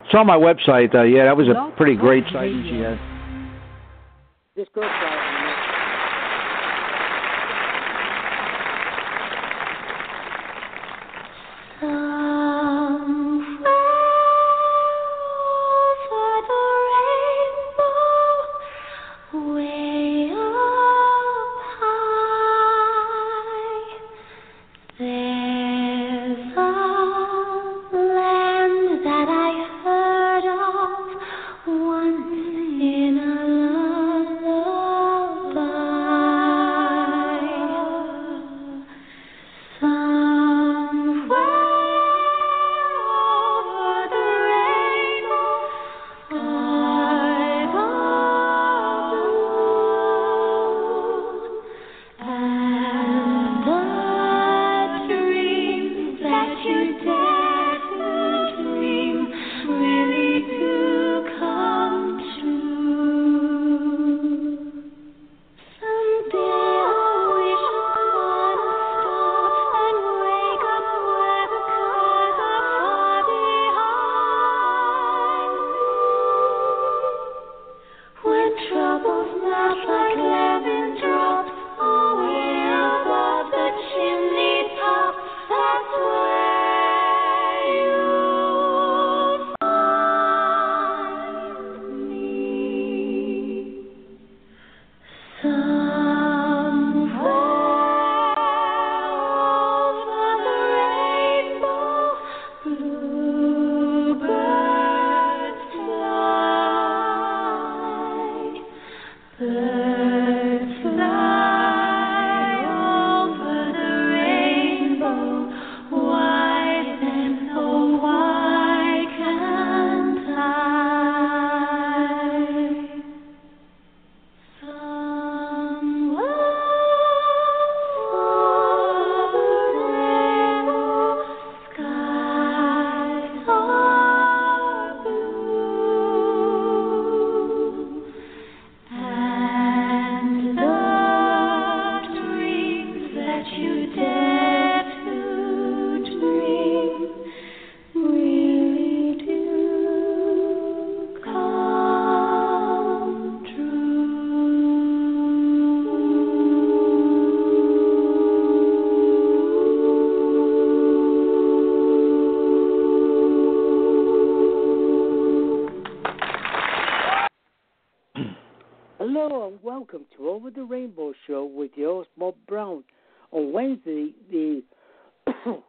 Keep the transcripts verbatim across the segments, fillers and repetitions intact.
It's on my website. Uh, yeah, that was a Blog pretty Talk great sighting she Radio. had. Just go try it. Hello and welcome to Over the Rainbow Show with your host Bob Brown on Wednesday, the God,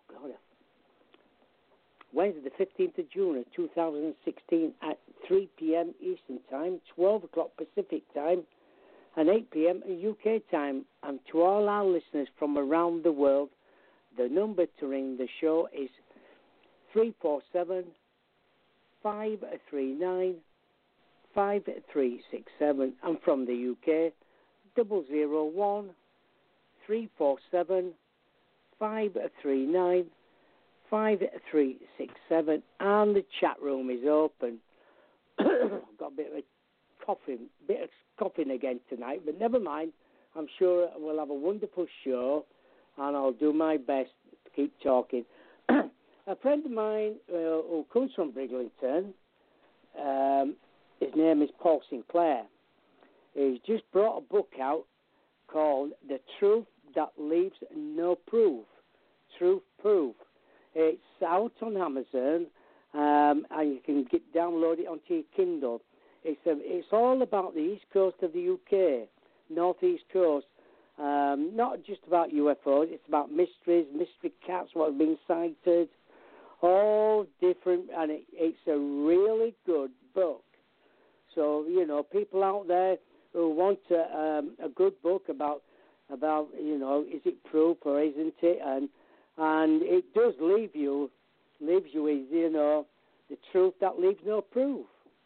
Wednesday the fifteenth of June of two thousand sixteen at three p.m. Eastern Time, twelve o'clock Pacific Time, and eight p.m. U K Time. And to all our listeners from around the world, the number to ring the show is three four seven, five three nine, five three six seven, and from the U K, double zero one three four seven five three nine five three six seven, and the chat room is open. Got a bit of a coughing, bit of coughing again tonight, but never mind. I'm sure we'll have a wonderful show, and I'll do my best to keep talking. A friend of mine uh, who comes from Bridlington, um, his name is Paul Sinclair. He's just brought a book out called The Truth That Leaves No Proof. Truth Proof. It's out on Amazon, um, and you can get download it onto your Kindle. It's a, it's all about the east coast of the U K, northeast coast. Um, not just about U F Os. It's about mysteries, mystery cats, what have been sighted, all different, and it, it's a really good book. So, you know, people out there who want a, um, a good book about, about, you know, is it proof or isn't it? And and it does leave you, leaves you with, you know, the truth that leaves no proof.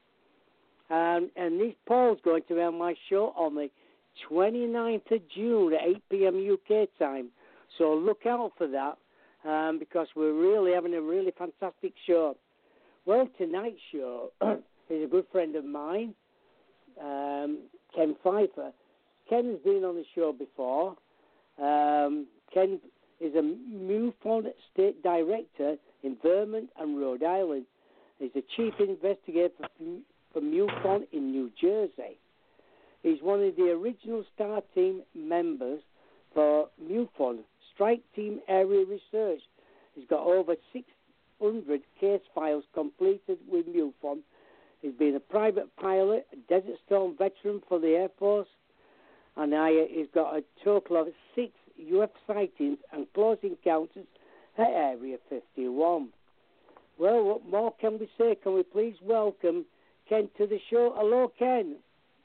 Um, and this Paul's going to be on my show on the twenty-ninth of June at eight p.m. U K time. So look out for that, um, because we're really having a really fantastic show. Well, tonight's show is a good friend of mine, um, Ken Pfeiffer. Ken has been on the show before. Um, Ken is a MUFON State Director in Vermont and Rhode Island. He's the chief investigator for MUFON in New Jersey. He's one of the original STAR team members for MUFON, Strike Team Area Research. He's got over six hundred case files completed with MUFON. He's been a private pilot, a Desert Storm veteran for the Air Force, and I, he's got a total of six U F sightings and close encounters at Area fifty-one. Well, what more can we say? Can we please welcome Ken to the show? Hello, Ken.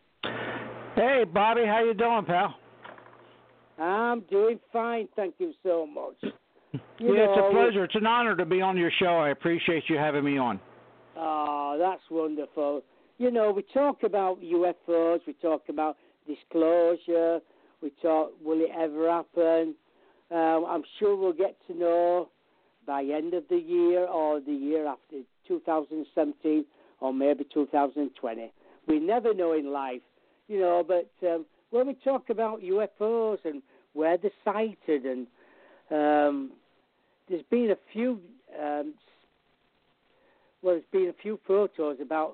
Hey, Bobby, how you doing, pal? I'm doing fine, thank you so much. You yeah, know, it's a pleasure. It's an honor to be on your show. I appreciate you having me on. Oh, that's wonderful. You know, we talk about U F Os, we talk about disclosure, we talk, will it ever happen? Um, I'm sure we'll get to know by end of the year or the year after, two thousand seventeen or maybe two thousand twenty. We never know in life, you know, but um, when we talk about U F Os and where they're sighted, and um, there's been a few, um, well, there's been a few photos about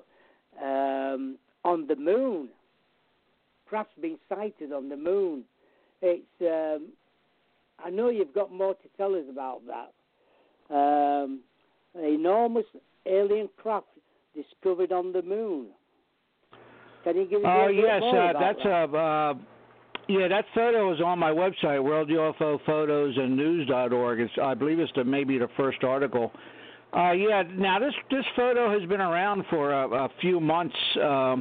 um, on the moon, crafts being sighted on the moon. It's, um, I know you've got more to tell us about that. Um, an enormous alien craft discovered on the moon. Can you give us a uh, little yes, bit more uh, about that's that? a, uh, yeah, that photo is on my website, world U F O photos and news dot org. It's, I believe it's the, maybe the first article. Uh, yeah, now this, this photo has been around for a, a few months, um,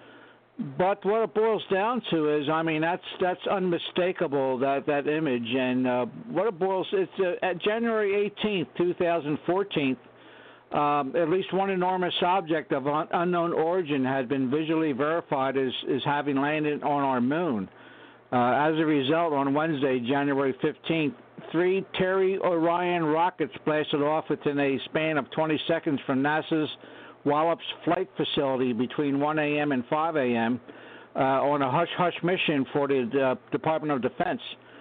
but what it boils down to is, I mean, that's that's unmistakable, that, that image. And uh, what it boils, it's uh, at January eighteenth, twenty fourteen, um, at least one enormous object of un- unknown origin had been visually verified as, as having landed on our moon. Uh, as a result, on Wednesday, January fifteenth, three Terry Orion rockets blasted off within a span of twenty seconds from NASA's Wallops Flight Facility between one a.m. and five a.m. Uh, on a hush-hush mission for the uh, Department of Defense.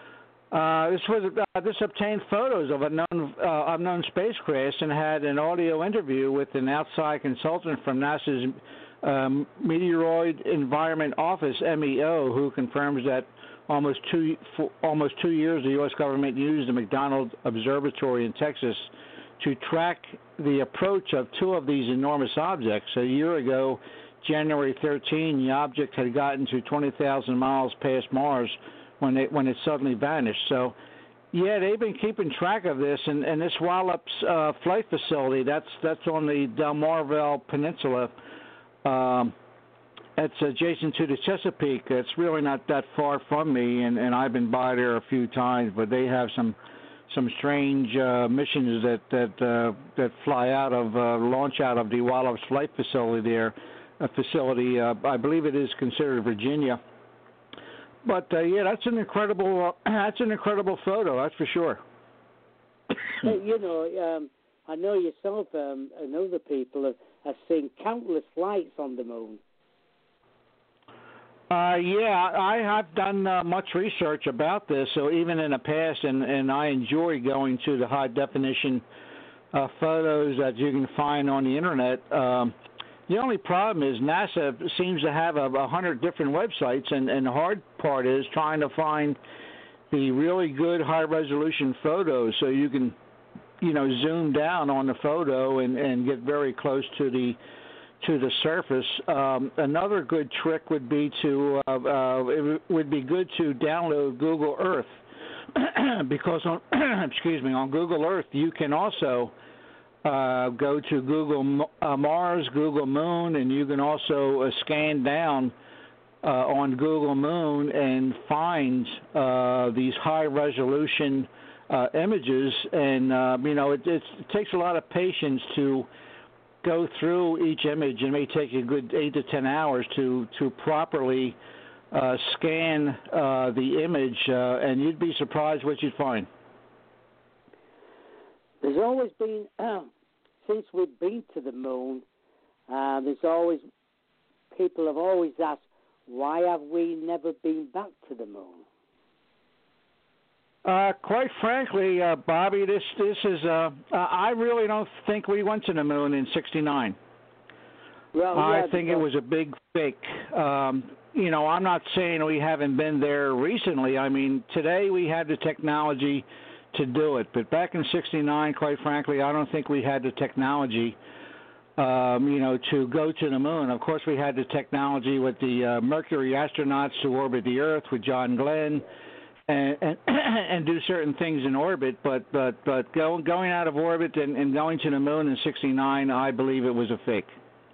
Uh, this was uh, this obtained photos of unknown, uh, unknown spacecrafts and had an audio interview with an outside consultant from NASA's um, Meteoroid Environment Office, M E O, who confirms that almost two for almost two years the U S government used the McDonald Observatory in Texas to track the approach of two of these enormous objects. A year ago, January thirteenth, the object had gotten to twenty thousand miles past Mars when it when it suddenly vanished. So, yeah, they've been keeping track of this, and, and this Wallops uh, flight facility, that's that's on the Delmarva Peninsula. Um, it's adjacent to the Chesapeake. It's really not that far from me, and, and I've been by there a few times, but they have some some strange uh, missions that that uh, that fly out of uh, launch out of the Wallops Flight Facility there, a facility uh, I believe it is considered Virginia. But uh, yeah, that's an incredible uh, that's an incredible photo, that's for sure. Hey, you know, um, I know yourself um, and other people have, have seen countless flights on the moon. Uh, yeah, I have done uh, much research about this, so even in the past, and, and I enjoy going to the high-definition uh, photos that you can find on the Internet. Um, the only problem is NASA seems to have a, a hundred different websites, and, and the hard part is trying to find the really good high-resolution photos so you can, you know, zoom down on the photo and, and get very close to the to the surface. Um, another good trick would be to uh, uh, it would be good to download Google Earth because on excuse me on Google Earth you can also uh, go to Google uh, Mars, Google Moon, and you can also uh, scan down uh, on Google Moon and find uh, these high resolution uh, images. And uh, you know it, it's, it takes a lot of patience to go through each image. It may take a good eight to ten hours to to properly uh, scan uh, the image, uh, and you'd be surprised what you'd find. There's always been, uh, since we've been to the moon, uh, there's always, people have always asked, why have we never been back to the moon? Uh, quite frankly, uh, Bobby, this this is. Uh, uh, I really don't think we went to the moon in sixty-nine. Well, I yeah, think it was a big fake. Um, you know, I'm not saying we haven't been there recently. I mean, today we had the technology to do it, but back in sixty-nine, quite frankly, I don't think we had the technology. Um, you know, to go to the moon. Of course, we had the technology with the uh, Mercury astronauts to orbit the Earth with John Glenn. And, and and do certain things in orbit, but but but go, going out of orbit and, and going to the moon in sixty-nine, I believe it was a fake.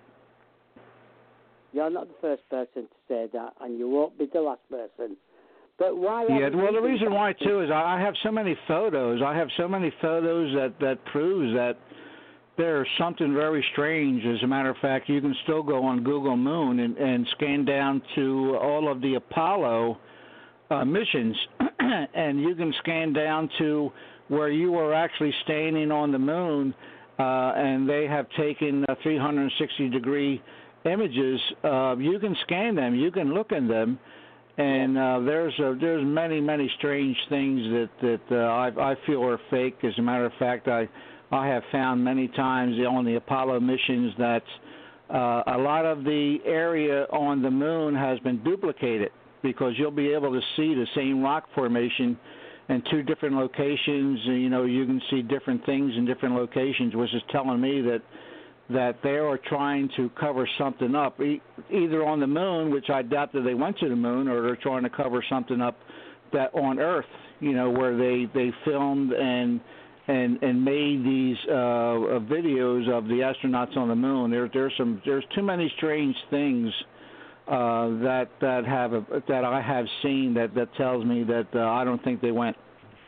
You're not the first person to say that, and you won't be the last person. But why? Yeah, well, the reason why too is I have so many photos. I have so many photos that that proves that there's something very strange. As a matter of fact, you can still go on Google Moon and, and scan down to all of the Apollo Uh, missions, and you can scan down to where you were actually standing on the moon, uh, and they have taken uh, three hundred sixty degree images. Uh, you can scan them, you can look in them, and uh, there's uh, there's many many strange things that that uh, I, I feel are fake. As a matter of fact, I I have found many times on the Apollo missions that uh, a lot of the area on the moon has been duplicated, because you'll be able to see the same rock formation in two different locations. You know, you can see different things in different locations, which is telling me that that they are trying to cover something up, e- either on the moon, which I doubt that they went to the moon, or they're trying to cover something up that on Earth, you know, where they, they filmed and and and made these uh, videos of the astronauts on the moon. There there's some there's too many strange things Uh, that that have a, that I have seen that, that tells me that uh, I don't think they went.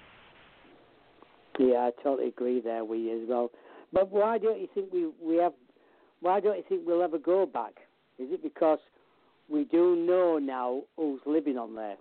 Yeah, I totally agree there with you as well. But why don't you think we, we have? Why don't you think we'll ever go back? Is it because we do know now who's living on there?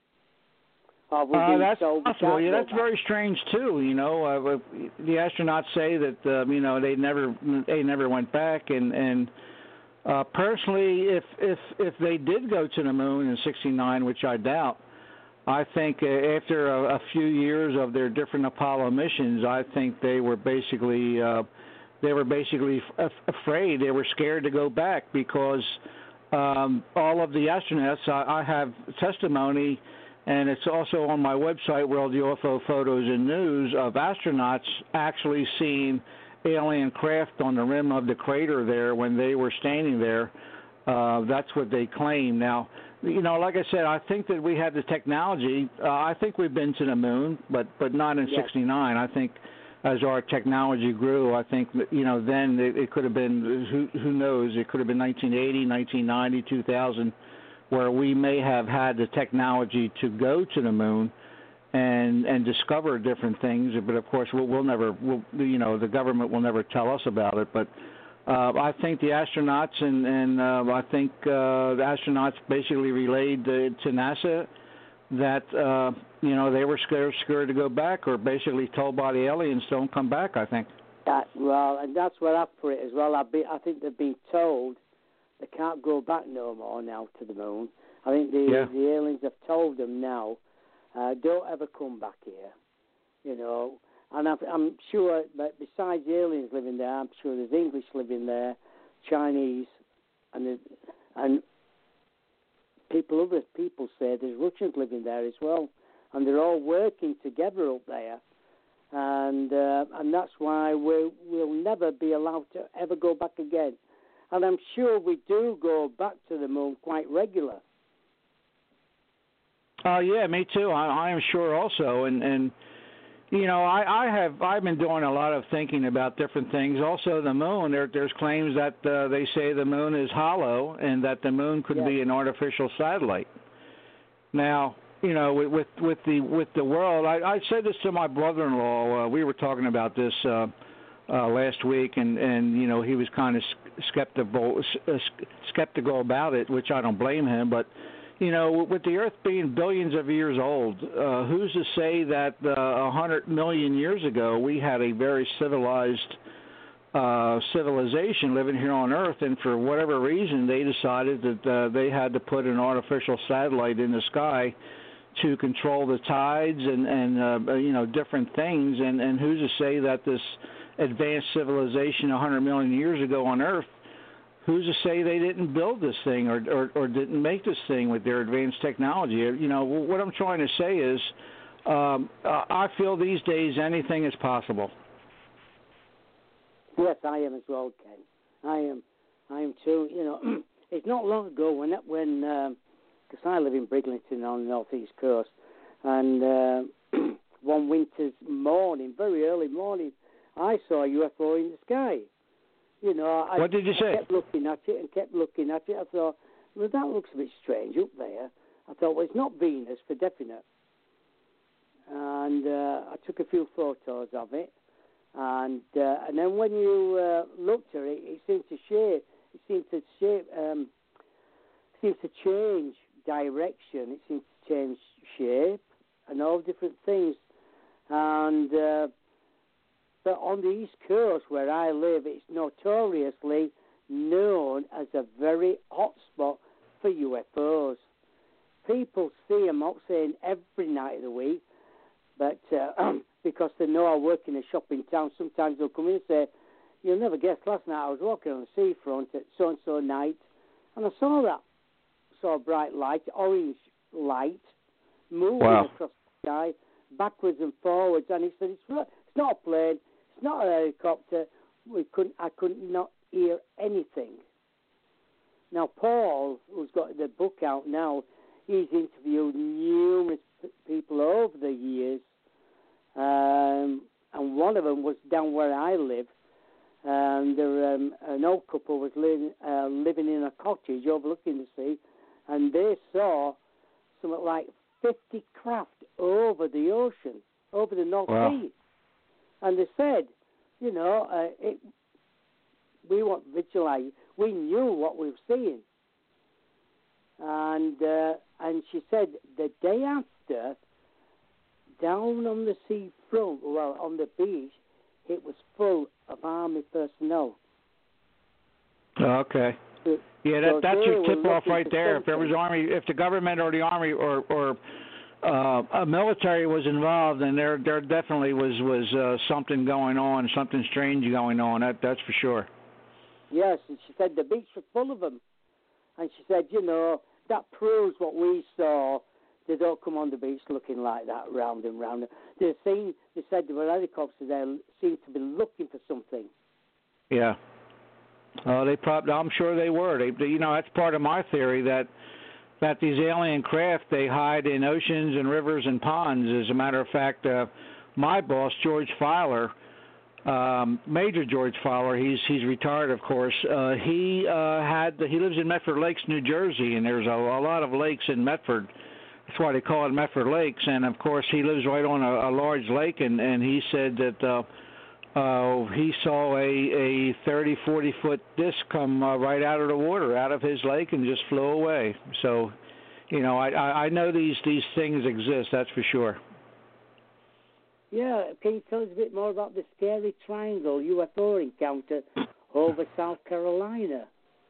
Or we Uh, that's told possible. we Yeah, go that's back? very strange too. You know, uh, the astronauts say that uh, you know they never they never went back, and and. Uh, personally, if if if they did go to the moon in sixty-nine, which I doubt, I think uh, after a, a few years of their different Apollo missions, I think they were basically uh, they were basically f- afraid. They were scared to go back because um, all of the astronauts. I, I have testimony, and it's also on my website, World U F O Photos and News, of astronauts actually seeing alien craft on the rim of the crater there when they were standing there. Uh, that's what they claim. Now, you know, like I said, I think that we had the technology. Uh, I think we've been to the moon, but but not in yes. sixty-nine. I think as our technology grew, I think that, you know, then it, it could have been, who who knows, it could have been nineteen eighty, nineteen ninety, two thousand, where we may have had the technology to go to the moon and and discover different things, but of course we'll, we'll never, we'll, you know, the government will never tell us about it. But uh, I think the astronauts and and uh, I think uh, the astronauts basically relayed to, to NASA that uh, you know they were scared scared to go back, or basically told by the aliens don't come back. I think. That, well, and that's what I put it as well. I be, I think they've been told they can't go back no more now to the moon. I think the Yeah. the aliens have told them now. Uh, don't ever come back here, you know. And I'm, I'm sure that besides the aliens living there, I'm sure there's English living there, Chinese, and the, and people, other people say there's Russians living there as well, and they're all working together up there, and uh, and that's why we we'll never be allowed to ever go back again. And I'm sure we do go back to the moon quite regular. Uh, yeah, me too. I, I am sure also, and and you know, I, I have I've been doing a lot of thinking about different things. Also, the moon. There, there's claims that uh, they say the moon is hollow, and that the moon could Yeah. be an artificial satellite. Now, you know, with with, with the with the world, I, I said this to my brother-in-law. Uh, we were talking about this uh, uh, last week, and and you know, he was kind of skeptical skeptical about it, which I don't blame him, but. You know, with the Earth being billions of years old, uh, who's to say that uh, one hundred million years ago we had a very civilized uh, civilization living here on Earth, and for whatever reason they decided that uh, they had to put an artificial satellite in the sky to control the tides and and uh, you know different things. And, and who's to say that this advanced civilization one hundred million years ago on Earth, who's to say they didn't build this thing or, or or didn't make this thing with their advanced technology? You know, what I'm trying to say is, um, I feel these days anything is possible. Yes, I am as well, Ken. I am. I am too. You know, it's not long ago when that when because um, I live in Bridlington on the northeast coast, and uh, one winter's morning, very early morning, I saw a U F O in the sky. You know, I, what did you say? I kept looking at it and kept looking at it. I thought, well, that looks a bit strange up there. I thought, well, it's not Venus for definite. And uh, I took a few photos of it. And uh, and then when you uh, looked at it, it seemed to shape. It seemed to shape. Um, seems to change direction. It seems to change shape and all different things. And uh, but on the East Coast where I live, it's notoriously known as a very hot spot for U F Os. People see them, I'm not saying every night of the week, but uh, because they know I work in a shop in town, sometimes they'll come in and say, you'll never guess, last night I was walking on the seafront at so-and-so night, and I saw that. Saw a bright light, orange light, moving wow. across the sky, backwards and forwards, and he said, it's, it's not a plane, it's not a helicopter. We couldn't, I could not hear anything. Now, Paul, who's got the book out now, he's interviewed numerous people over the years, um, and one of them was down where I live. And there, um, an old couple was living, uh, living in a cottage overlooking the sea, and they saw something like fifty craft over the ocean, over the North wow. Sea. And they said, you know, uh, it, we weren't vigilant. We knew what we were seeing. And uh, and she said the day after, down on the sea front, well, on the beach, it was full of army personnel. Okay. So, yeah, that, so that's your tip-off right there. something. If there was army, if the government or the army or or uh, a military was involved, then there there definitely was was uh, something going on, something strange going on. That that's for sure. Yes, and she said the beach was full of them. And she said, you know, that proves what we saw. They don't come on the beach looking like that, round and round. They seen, they said there were helicopters there, seemed to be looking for something. Yeah. Uh, they probably, I'm sure they were. They, they, you know, that's part of my theory that that these alien craft, they hide in oceans and rivers and ponds. As a matter of fact, uh, my boss, George Filer, um, Major George Fowler, he's he's retired, of course. Uh, he uh, had he lives in Medford Lakes, New Jersey, and there's a, a lot of lakes in Medford. That's why they call it Medford Lakes. And of course, he lives right on a, a large lake, and, and he said that uh, uh, he saw a a thirty, forty foot disc come uh, right out of the water, out of his lake, and just flew away. So, you know, I I know these these things exist. That's for sure. Yeah, can you tell us a bit more about the Scary Triangle U F O encounter over South Carolina?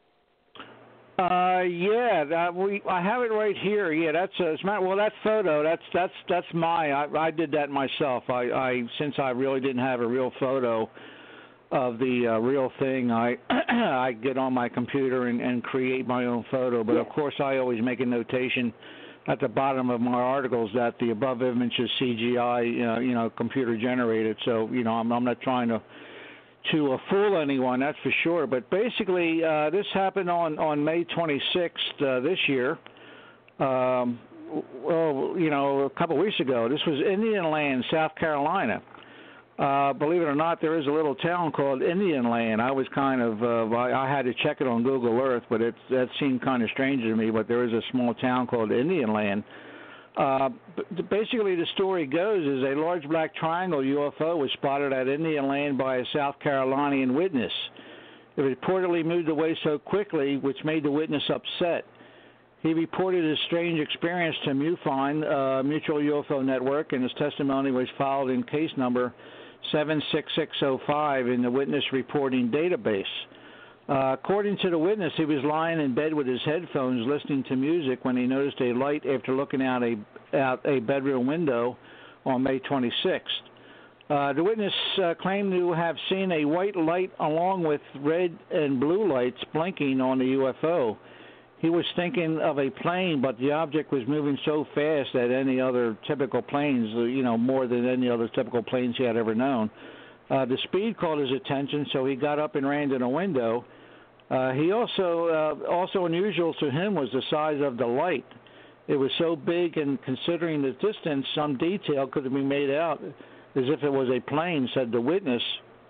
Uh, yeah, that we I have it right here. Yeah, that's uh, it's my, well, that photo. That's that's that's my. I, I did that myself. I, I since I really didn't have a real photo of the uh, real thing, I I get on my computer and, and create my own photo. But yeah. of course, I always make a notation at the bottom of my articles that the above image is C G I, you know, you know, computer generated. So, you know, I'm, I'm not trying to to uh, fool anyone, that's for sure. But basically, uh, this happened on, on May twenty-sixth uh, this year. Um, well, you know, a couple of weeks ago. This was Indian Land, South Carolina. Uh, believe it or not, there is a little town called Indian Land. I was kind of, uh, I, I had to check it on Google Earth, but it, that seemed kind of strange to me. But there is a small town called Indian Land. Uh, basically, the story goes is a large black triangle U F O was spotted at Indian Land by a South Carolinian witness. It reportedly moved away so quickly, which made the witness upset. He reported his strange experience to MUFON, uh, Mutual U F O Network, and his testimony was filed in case number seven six six zero five in the witness reporting database. Uh, according to the witness, he was lying in bed with his headphones listening to music when he noticed a light after looking out a, out a bedroom window on May twenty-sixth. Uh, the witness uh, claimed to have seen a white light along with red and blue lights blinking on the U F O. He was thinking of a plane, but the object was moving so fast that any other typical planes, you know, more than any other typical planes he had ever known. Uh, the speed caught his attention, so he got up and ran to the window. Uh, he also, uh, also unusual to him was the size of the light. It was so big, and considering the distance, some detail could have been made out as if it was a plane, said the witness.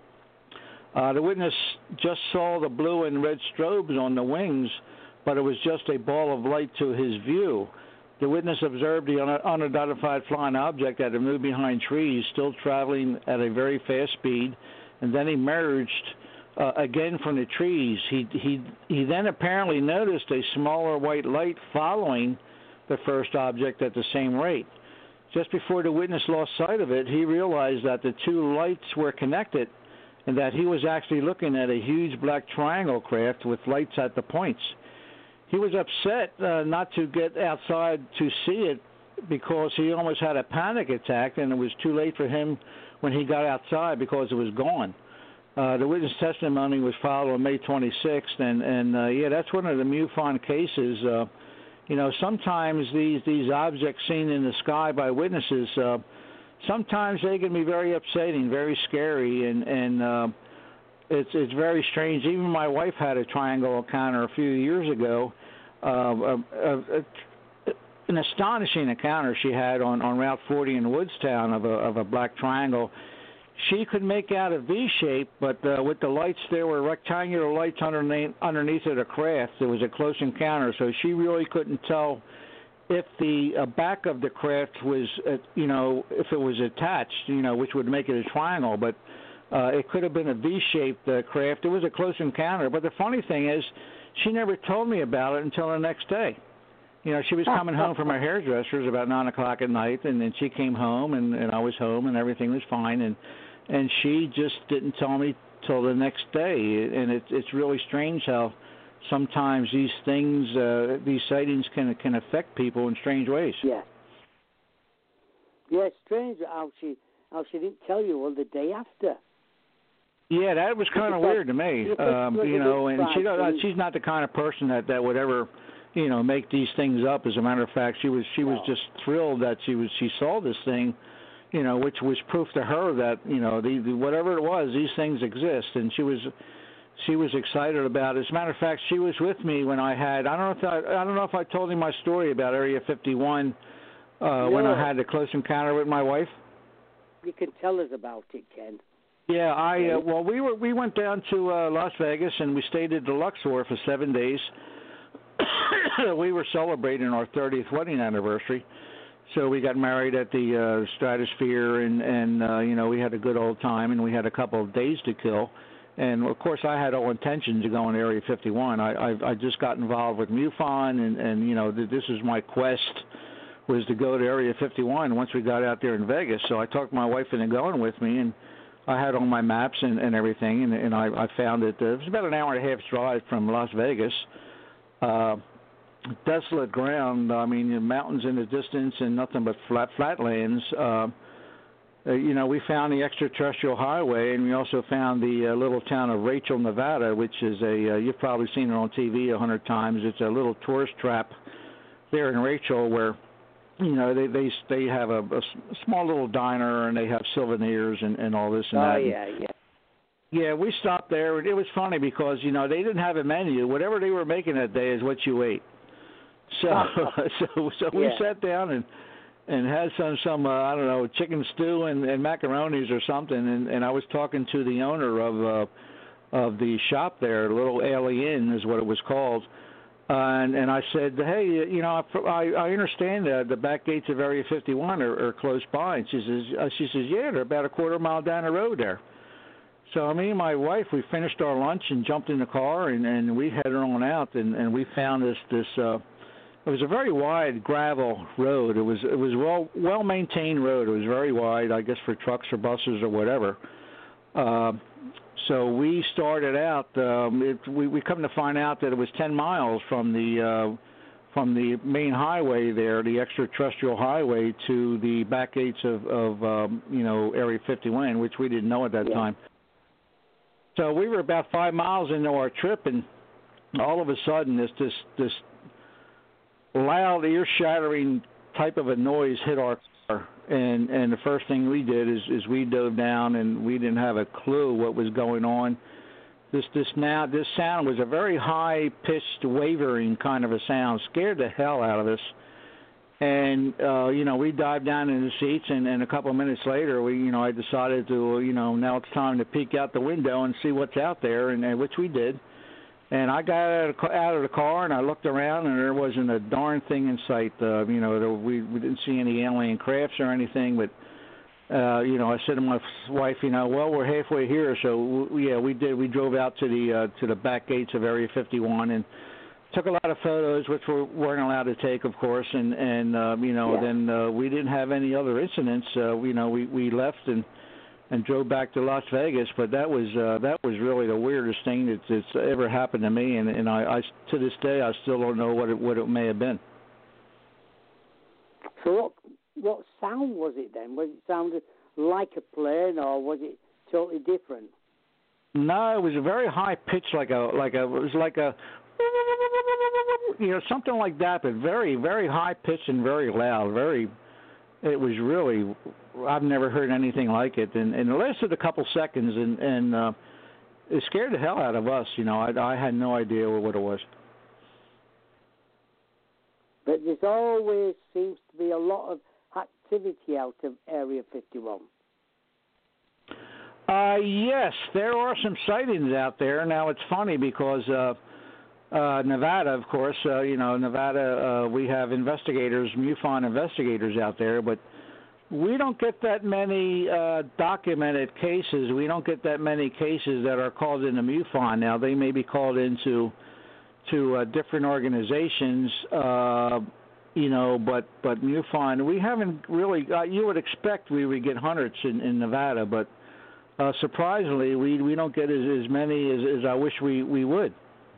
Uh, the witness just saw the blue and red strobes on the wings, but it was just a ball of light to his view. The witness observed the un- unidentified flying object that had moved behind trees, still traveling at a very fast speed, and then emerged uh, again from the trees. He, he, he then apparently noticed a smaller white light following the first object at the same rate. Just before the witness lost sight of it, he realized that the two lights were connected and that he was actually looking at a huge black triangle craft with lights at the points. He was upset uh, not to get outside to see it because he almost had a panic attack, and it was too late for him when he got outside because it was gone. Uh, the witness testimony was filed on May twenty-sixth, and, and uh, yeah, that's one of the MUFON cases. Uh, You know, sometimes these, these objects seen in the sky by witnesses, uh, sometimes they can be very upsetting, very scary, and, and uh, it's it's very strange. Even my wife had a triangle encounter a few years ago, uh, a, a, a, an astonishing encounter she had on, on Route forty in Woodstown of a, of a black triangle. She could make out a V shape, but uh, with the lights, there were rectangular lights underneath, underneath of the craft. It was a close encounter, so she really couldn't tell if the uh, back of the craft was, uh, you know, if it was attached, you know, which would make it a triangle. But uh, it could have been a V-shaped uh, craft. It was a close encounter. But the funny thing is, she never told me about it until the next day. You know, she was coming home from her hairdresser's about nine o'clock at night, and then she came home, and, and I was home, and everything was fine, and and she just didn't tell me till the next day. And it, it's really strange how sometimes these things, uh, these sightings can can affect people in strange ways. Yeah. Yeah, it's strange how she how she didn't tell you all the day after. Yeah, that was kind of weird to me. Um, you know, and she don't, she's not the kind of person that, that would ever, you know, make these things up. As a matter of fact, she was she was just thrilled that she was she saw this thing, you know, which was proof to her that, you know, the, the whatever it was, these things exist, and she was she was excited about it. As a matter of fact, she was with me when I had I don't know if I, I don't know if I told you my story about Area fifty-one uh, no. when I had the close encounter with my wife. You can tell us about it, Ken. Yeah, I uh, well we were we went down to uh, Las Vegas and we stayed at the Luxor for seven days. We were celebrating our thirtieth wedding anniversary. So we got married at the uh, Stratosphere, and, and uh, you know, we had a good old time, and we had a couple of days to kill. And, of course, I had all intentions to go in Area fifty-one. I, I, I just got involved with MUFON, and, and you know, this is my quest, was to go to Area fifty-one once we got out there in Vegas. So I talked my wife into going with me, and I had all my maps and, and everything, and, and I, I found it. Uh, it was about an hour and a half drive from Las Vegas. Uh, desolate ground. I mean, mountains in the distance and nothing but flat flatlands. Uh, uh, you know, we found the extraterrestrial highway, and we also found the uh, little town of Rachel, Nevada, which is a uh, you've probably seen it on T V a hundred times. It's a little tourist trap there in Rachel where, you know, they they they have a, a small little diner and they have souvenirs and, and all this and oh, that. Oh yeah, yeah. Yeah, we stopped there. It was funny because, you know, they didn't have a menu. Whatever they were making that day is what you ate. So, so, so we yeah. sat down and and had some some uh, I don't know, chicken stew and, and macaronis or something. And, and I was talking to the owner of uh, of the shop there, Little Alien is what it was called. Uh, and and I said, hey, you know, I I understand that the back gates of Area fifty-one are, are close by. And she says, uh, she says, yeah, they're about a quarter mile down the road there. So me and my wife, we finished our lunch and jumped in the car, and, and we headed on out, and, and we found this this. Uh, it was a very wide gravel road. It was it was well well maintained road. It was very wide, I guess, for trucks or buses or whatever. Uh, so we started out. Um, it, we we come to find out that it was ten miles from the uh, from the main highway there, the extraterrestrial highway, to the back gates of, of um, you know, Area fifty-one, which we didn't know at that yeah. time. So we were about five miles into our trip, and all of a sudden, this this this loud, ear-shattering type of a noise hit our car. And and the first thing we did is, is we dove down, and we didn't have a clue what was going on. This this now this sound was a very high pitched, wavering kind of a sound. Scared the hell out of us. And uh, you know, we dived down in the seats, and, and a couple of minutes later, we you know I decided to you know now it's time to peek out the window and see what's out there, and, and which we did. And I got out of, the, out of the car and I looked around, and there wasn't a darn thing in sight. Uh, you know, there, we we didn't see any alien crafts or anything, but. Uh, you know, I said to my wife, you know, well, we're halfway here, so we, yeah, we did. We drove out to the uh, to the back gates of Area fifty-one and took a lot of photos, which we weren't allowed to take, of course. And and um, you know, yeah. then uh, we didn't have any other incidents. Uh, you know, we, we left and and drove back to Las Vegas. But that was uh, that was really the weirdest thing that's, that's ever happened to me. And and I, I to this day I still don't know what it what it may have been. So what? What sound was it then? Was it sounded like a plane, or was it totally different? No, it was a very high pitch, like a like a it was like a you know something like that, but very very high pitched and very loud. Very, it was really I've never heard anything like it, and, and it lasted a couple seconds, and and uh, it scared the hell out of us. You know, I, I had no idea what it was. But there's always seems to be a lot of activity out of Area fifty-one. Uh, yes, there are some sightings out there. Now, it's funny because uh, uh, Nevada, of course, uh, you know, Nevada, uh, we have investigators, MUFON investigators out there, but we don't get that many uh, documented cases. We don't get that many cases that are called into MUFON. Now, they may be called into to uh, different organizations, uh, you know, but, but MUFON, we haven't really, uh, you would expect we would get hundreds in, in Nevada, but uh, surprisingly, we we don't get as, as many as, as I wish we, we would.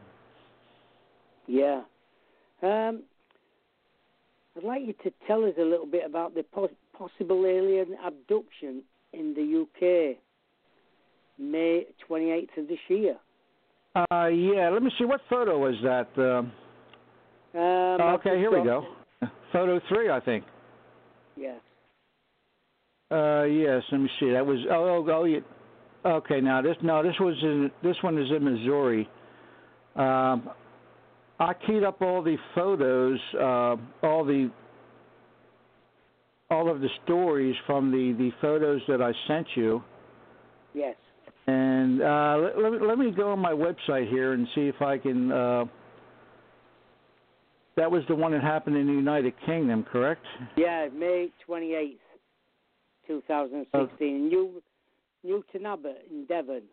Yeah. Um, I'd like you to tell us a little bit about the pos- possible alien abduction in the U K, May twenty-eighth of this year. Uh, yeah, let me see, what photo was that? Uh, um, okay, here we go. Photo three, I think. Yes. Uh, yes. Let me see. That was. Oh, oh, oh yeah. Okay. Now this. No, this was in. This one is in Missouri. Um, I keyed up all the photos, uh, all the, all of the stories from the, the photos that I sent you. Yes. And uh, let, let, me, let me go on my website here and see if I can. Uh, that was the one that happened in the United Kingdom, correct? Yeah, May twenty-eighth, two thousand sixteen. Uh, New, Newton Abbot in Devon.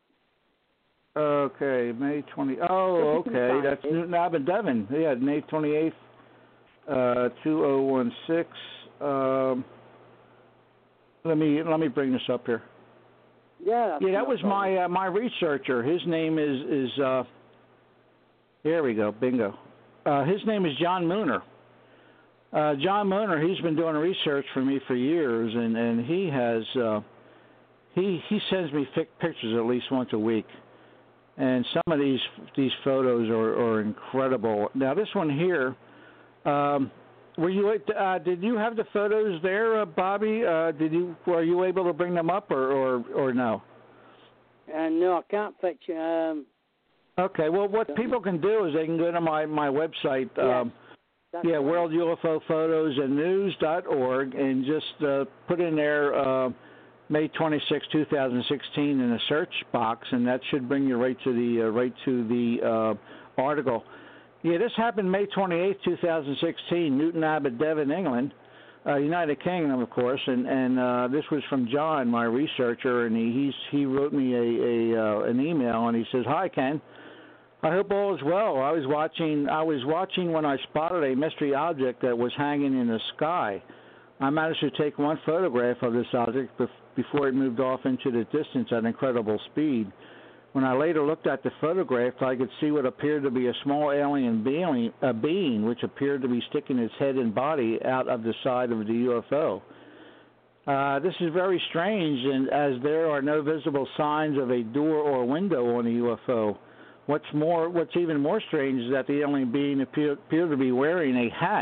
Okay, May twentieth. Oh, okay. That's Newton Abbot, Devon. Yeah, May twenty-eighth, uh, two oh one six. Um, let me let me bring this up here. Yeah. Yeah, that was my uh, my researcher. His name is is. Uh, here we go. Bingo. Uh, his name is John Mooner. Uh, John Mooner. He's been doing research for me for years, and and he has uh, he he sends me pictures at least once a week. And some of these these photos are, are incredible. Now this one here, um, were you uh, did you have the photos there, uh, Bobby? Uh, did you were you able to bring them up or or, or no? Uh, no, I can't fetch. Um, okay. Well, what people can do is they can go to my my website. Um, yes, yeah, right. World U F O Photos and News dot org, and just uh, put in there. Uh, May twenty-sixth, two thousand sixteen, in a search box, and that should bring you right to the uh, right to the uh, article. Yeah, this happened May twenty-eighth, two thousand sixteen, Newton Abbot, Devon, England, uh, United Kingdom, of course, and and uh, this was from John, my researcher, and he he's, he wrote me a, a uh, an email, and he says, "Hi, Ken. I hope all is well. I was watching I was watching when I spotted a mystery object that was hanging in the sky. I managed to take one photograph of this object bef- before it moved off into the distance at incredible speed. When I later looked at the photograph, I could see what appeared to be a small alien being, a being which appeared to be sticking its head and body out of the side of the U F O. Uh, this is very strange, and as there are no visible signs of a door or window on the U F O. What's more, what's even more strange is that the alien being appear, appeared to be wearing a hat.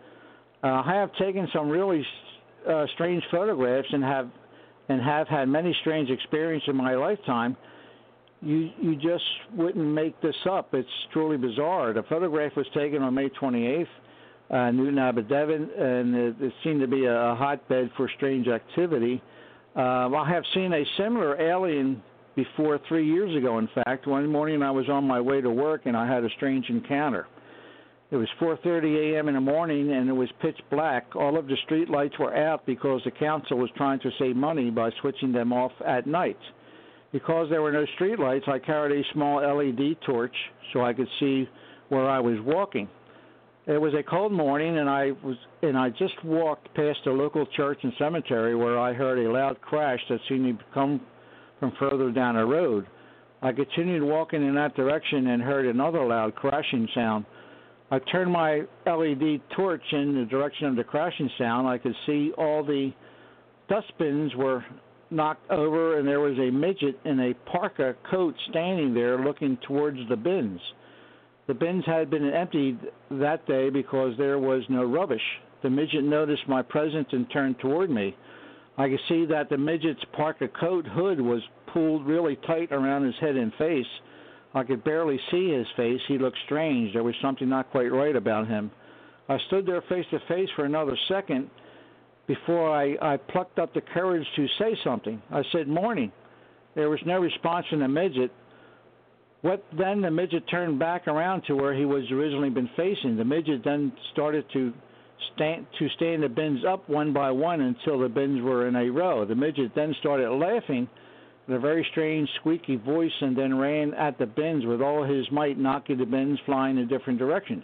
Uh, I have taken some really uh, strange photographs and have and have had many strange experiences in my lifetime. You you just wouldn't make this up. It's truly bizarre. The photograph was taken on May twenty-eighth, uh, Newton Abbot, Devon, and it, it seemed to be a, a hotbed for strange activity. Uh, I have seen a similar alien before three years ago, in fact. One morning I was on my way to work and I had a strange encounter. It was four thirty a.m. in the morning and it was pitch black. All of the street lights were out because the council was trying to save money by switching them off at night. Because there were no street lights, I carried a small L E D torch so I could see where I was walking. It was a cold morning and I was and I just walked past a local church and cemetery where I heard a loud crash that seemed to come from further down the road. I continued walking in that direction and heard another loud crashing sound. I turned my L E D torch in the direction of the crashing sound. I could see all the dustbins were knocked over, and there was a midget in a parka coat standing there looking towards the bins. The bins had been emptied that day because there was no rubbish. The midget noticed my presence and turned toward me. I could see that the midget's parka coat hood was pulled really tight around his head and face. I could barely see his face. He looked strange. There was something not quite right about him. I stood there face to face for another second before I, I plucked up the courage to say something. I said, "Morning." There was no response from the midget. What then? The midget turned back around to where he was originally been facing. The midget then started to stand to stand the bins up one by one until the bins were in a row. The midget then started laughing in a very strange, squeaky voice and then ran at the bins with all his might, knocking the bins flying in different directions.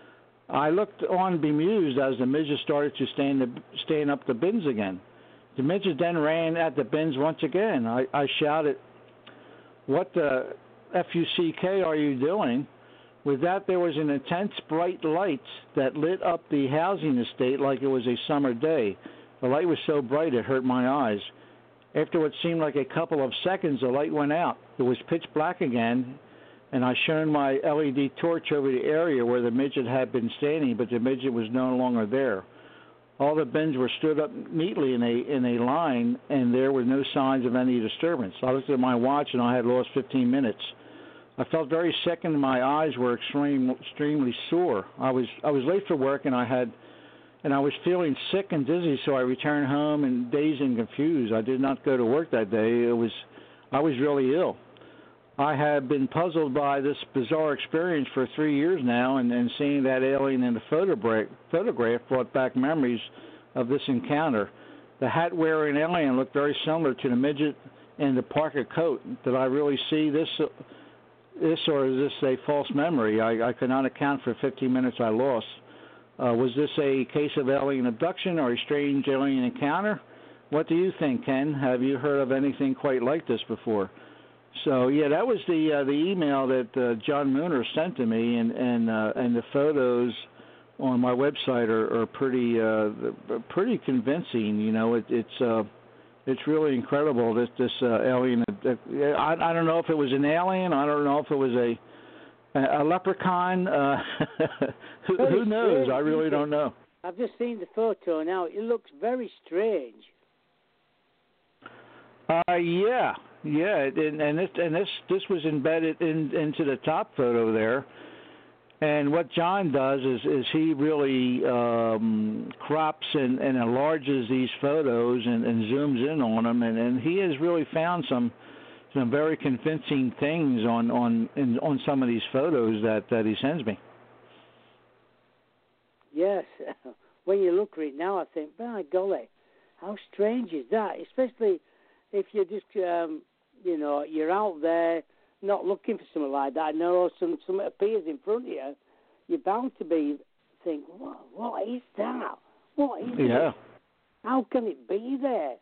I looked on bemused as the midget started to stand, the, stand up the bins again. The midget then ran at the bins once again. I, I shouted, "What the F U C K are you doing?" With that, there was an intense bright light that lit up the housing estate like it was a summer day. The light was so bright it hurt my eyes. After what seemed like a couple of seconds, the light went out. It was pitch black again, and I shone my L E D torch over the area where the midget had been standing, but the midget was no longer there. All the bins were stood up neatly in a in a line, and there were no signs of any disturbance. I looked at my watch, and I had lost fifteen minutes. I felt very sick, and my eyes were extreme, extremely sore. I was I was late for work, and I had and I was feeling sick and dizzy, so I returned home and dazed and confused. I did not go to work that day. It was I was really ill. I have been puzzled by this bizarre experience for three years now, and, and seeing that alien in the photograph, photograph brought back memories of this encounter. The hat-wearing alien looked very similar to the midget in the parka coat. Did I really see this, this or is this a false memory? I, I could not account for fifteen minutes I lost. Uh, was this a case of alien abduction or a strange alien encounter? What do you think, Ken? Have you heard of anything quite like this before? So yeah, that was the uh, the email that uh, John Mooner sent to me, and and uh, and the photos on my website are, are pretty uh, pretty convincing. You know, it, it's uh, it's really incredible. This this uh, alien. Uh, I I don't know if it was an alien. I don't know if it was a a leprechaun. Uh, who, who knows? I really don't know. I've just seen the photo now. It looks very strange. Uh, yeah. Yeah, and, and this and this this was embedded in, into the top photo there. And what John does is, is he really um, crops and, and enlarges these photos and, and zooms in on them, and, and he has really found some some very convincing things on on in, on some of these photos that, that he sends me. Yes, when you look at it now, I think, by golly, how strange is that? Especially if you just um, you know, you're out there not looking for something like that, and or some something appears in front of you, you're bound to be think, what, what is that? What is yeah. it? How can it be there?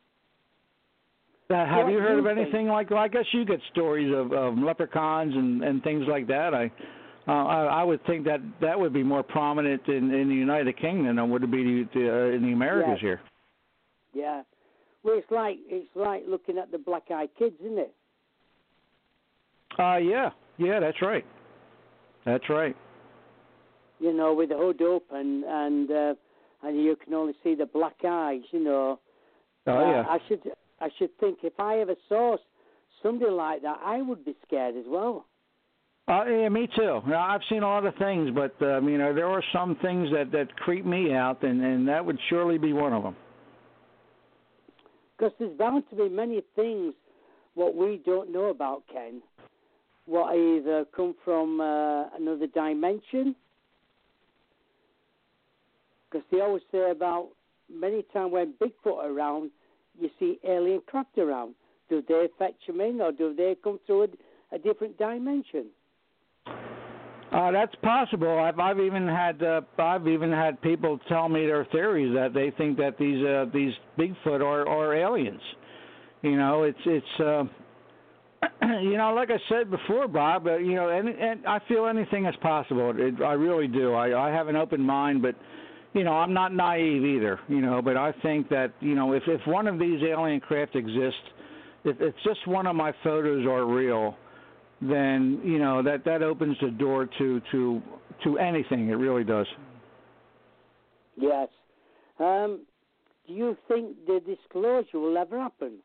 Uh, have What you heard do of you anything like? Well, I guess you get stories of, of leprechauns and, and things like that. I, uh, I I would think that that would be more prominent in, in the United Kingdom than would it be the, uh, in the Americas Yes. here. Yeah. Well, it's like it's like looking at the black-eyed kids, isn't it? Uh, yeah, yeah, that's right. That's right. You know, with the hood open and uh, and you can only see the black eyes. You know. Oh uh, yeah. I should I should think if I ever saw somebody like that, I would be scared as well. Uh, yeah, me too. Now, I've seen a lot of things, but uh, you know, there are some things that, that creep me out, and, and that would surely be one of them. Because there's bound to be many things what we don't know about, Ken. What either come from uh, another dimension. Because they always say about many times when Bigfoot are around, you see alien craft around. Do they fetch them in, or do they come through a, a different dimension? Uh, that's possible. I've I've even had uh, I've even had people tell me their theories that they think that these uh, these Bigfoot are, are aliens. You know, it's it's uh, you know, like I said before, Bob. Uh, you know, and, and I feel anything is possible. It, I really do. I, I have an open mind, but you know, I'm not naive either. You know, but I think that you know, if if one of these alien craft exists, if it's just one of my photos are real, then you know that, that opens the door to, to to anything. It really does. Yes. Um, do you think the disclosure will ever happen?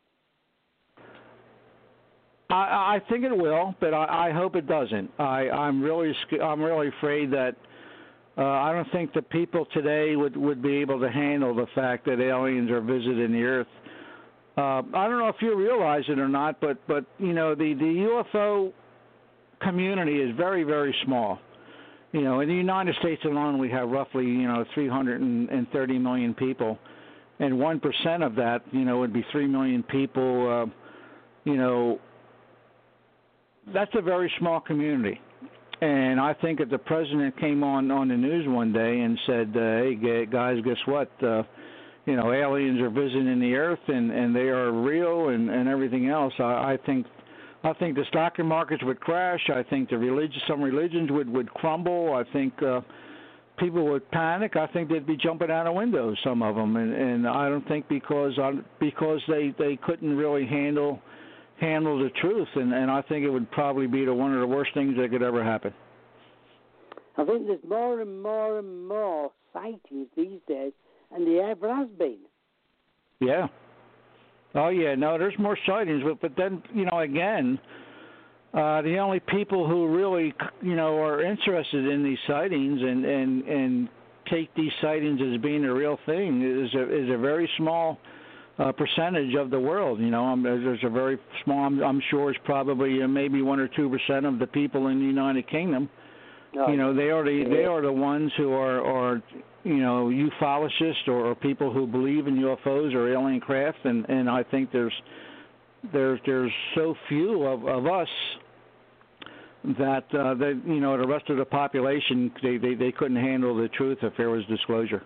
I, I think it will, but I, I hope it doesn't. I, I'm really I'm really afraid that uh, I don't think the people today would, would be able to handle the fact that aliens are visiting the Earth. Uh, I don't know if you realize it or not, but but you know the, the U F O community is very, very small. You know, in the United States alone, we have roughly, you know, three hundred thirty million people, and one percent of that, you know, would be three million people. Uh, you know, that's a very small community. And I think if the president came on, on the news one day and said, uh, hey, guys, guess what? Uh, you know, aliens are visiting the Earth, and, and they are real and, and everything else, I, I think I think the stock markets would crash. I think the religion, some religions would, would crumble. I think uh, people would panic. I think they'd be jumping out of windows, some of them, and, and I don't think because I, because they, they couldn't really handle handle the truth, and, and I think it would probably be the, one of the worst things that could ever happen. I think there's more and more and more sightings these days, and there ever has been. Yeah. Oh, yeah, no, there's more sightings, but, but then, you know, again, uh, the only people who really, you know, are interested in these sightings and, and, and take these sightings as being a real thing is a, is a very small uh, percentage of the world. You know, um, there's a very small, I'm, I'm sure it's probably uh, maybe one or two percent of the people in the United Kingdom. Oh, you know, they are the, they are the ones who are, are you know, ufologists or, or people who believe in U F Os or alien craft, and, and I think there's there's there's so few of, of us that uh, that you know the rest of the population they, they, they couldn't handle the truth if there was disclosure.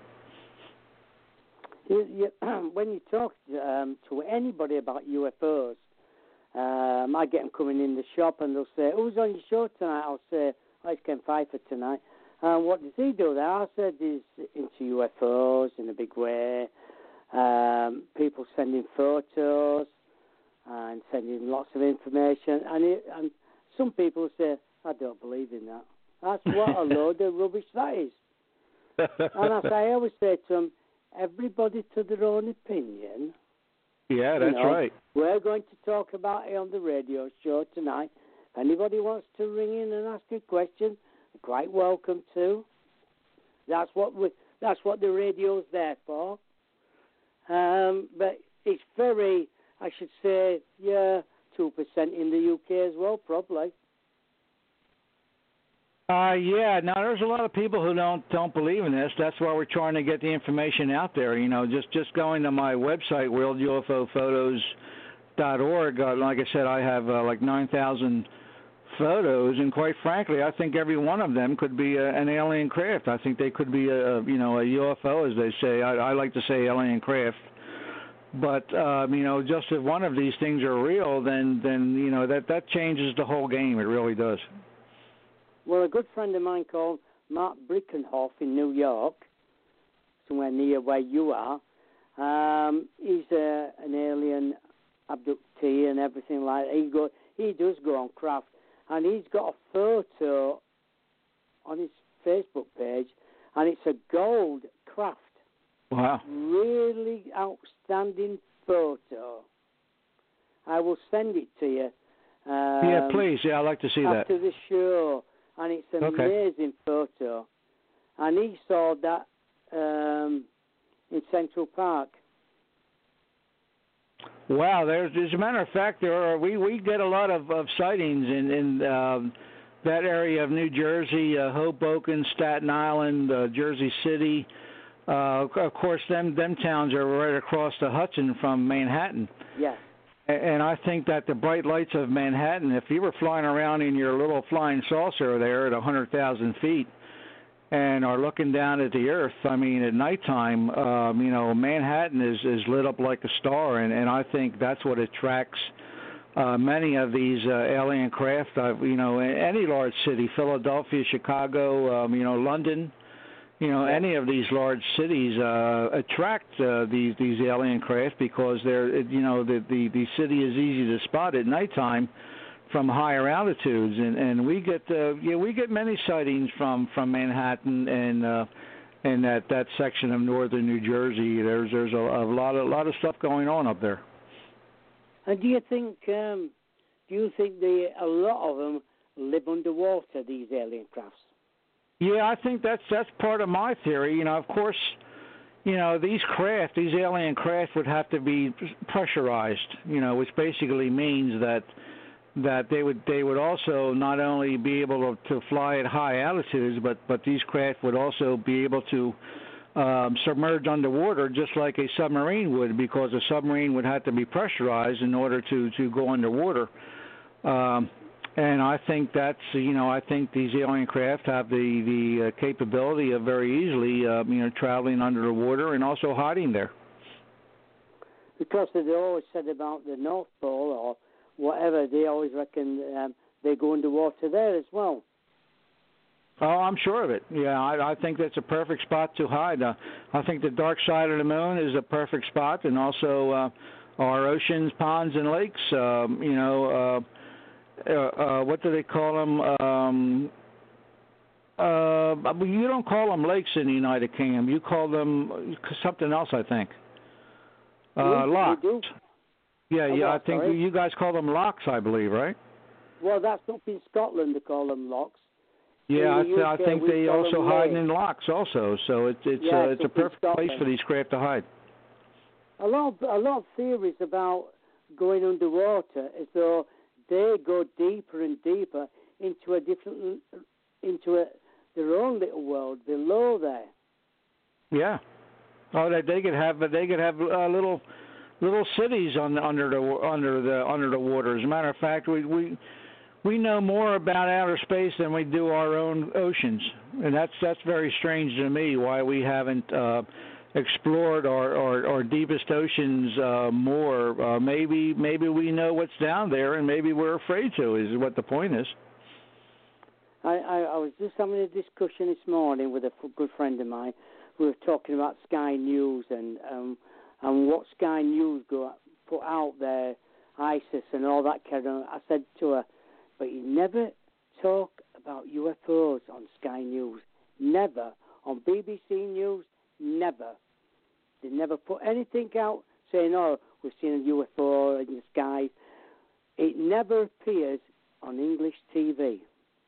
You, you, when you talk um, to anybody about U F Os, um, I get them coming in the shop and they'll say, "Who's on your show tonight?" I'll say, "Oh, it's Ken Pfeiffer tonight." And what does he do there? I said he's into U F Os in a big way. Um, people sending photos and sending lots of information. And, it, and some people say, "I don't believe in that. That's what a load of rubbish that is." And as I always say to them, everybody to their own opinion. Yeah, that's you know, right. We're going to talk about it on the radio show tonight. If anybody wants to ring in and ask a question, quite welcome to. That's what we, that's what the radio's there for. Um, but it's very, I should say, yeah, two percent in the U K as well, probably. Uh, yeah, now there's a lot of people who don't don't believe in this. That's why we're trying to get the information out there. You know, just, just going to my website, world U F O photos dot org. Uh, like I said, I have uh, like nine thousand photos, and quite frankly, I think every one of them could be a, an alien craft. I think they could be a, you know, a U F O, as they say. I, I like to say alien craft. But um, you know, just if one of these things are real, then then you know that that changes the whole game. It really does. Well, a good friend of mine called Mark Brickenhoff in New York, somewhere near where you are, um, he's a, an alien abductee and everything like that. He go, he does go on craft, and he's got a photo on his Facebook page, and it's a gold craft. Wow. Really outstanding photo. I will send it to you. Um, yeah, please. Yeah, I'd like to see after that. After the show. And it's an okay. amazing photo. And he saw that um, in Central Park. Wow. There's, as a matter of fact, there are, we, we get a lot of, of sightings in, in um, that area of New Jersey, uh, Hoboken, Staten Island, uh, Jersey City. Uh, of course, them them towns are right across the Hudson from Manhattan. Yeah. And I think that the bright lights of Manhattan, if you were flying around in your little flying saucer there at one hundred thousand feet and are looking down at the Earth, I mean, at nighttime, um, you know, Manhattan is, is lit up like a star, and, and I think that's what attracts uh, many of these uh, alien craft. Uh, you know, any large city, Philadelphia, Chicago, um, you know, London. You know, any of these large cities uh, attract uh, these these alien craft because they're, you know, the, the the city is easy to spot at nighttime from higher altitudes, and and we get uh, yeah we get many sightings from, from Manhattan and uh, and that, that section of northern New Jersey. There's there's a, a lot of a lot of stuff going on up there. And do you think um, do you think they a lot of them live underwater, these alien crafts? Yeah, I think that's that's part of my theory. You know, of course, you know, these craft, these alien craft would have to be pressurized, you know, which basically means that that they would they would also not only be able to, to fly at high altitudes, but, but these craft would also be able to um, submerge underwater just like a submarine would, because a submarine would have to be pressurized in order to, to go underwater. Um, And I think that's, you know, I think these alien craft have the, the uh, capability of very easily, uh, you know, traveling under the water and also hiding there. Because they always said about the North Pole or whatever, they always reckon um, they go underwater there as well. Oh, I'm sure of it. Yeah, I, I think that's a perfect spot to hide. Uh, I think the dark side of the moon is a perfect spot, and also uh, our oceans, ponds, and lakes, um, you know, uh, Uh, uh, what do they call them? Um, uh, you don't call them lakes in the United Kingdom. You call them something else, I think. Uh, locks. Yeah, oh, yeah. well, I think sorry. you guys call them locks, I believe, right? Well, that's up in Scotland. They call them locks. Yeah, I, th- U K, I think they also hide in locks, also. So it's it's yeah, uh, it's a perfect place for these craft to hide. A lot of, a lot of theories about going underwater as though they go deeper and deeper into a different, into a, their own little world below there. Yeah. Oh, they they could have they could have uh, little little cities on the, under the under the under the water. As a matter of fact, we we we know more about outer space than we do our own oceans, and that's that's very strange to me. Why we haven't uh, explored our, our, our deepest oceans uh, more. Uh, maybe maybe we know what's down there, and maybe we're afraid to, is what the point is. I, I, I was just having a discussion this morning with a good friend of mine. We were talking about Sky News and um, and what Sky News go put out there, ISIS and all that kind of. I said to her, but you never talk about U F Os on Sky News. Never. On B B C News, never. They never put anything out saying, oh, we've seen a U F O in the sky. It never appears on English T V.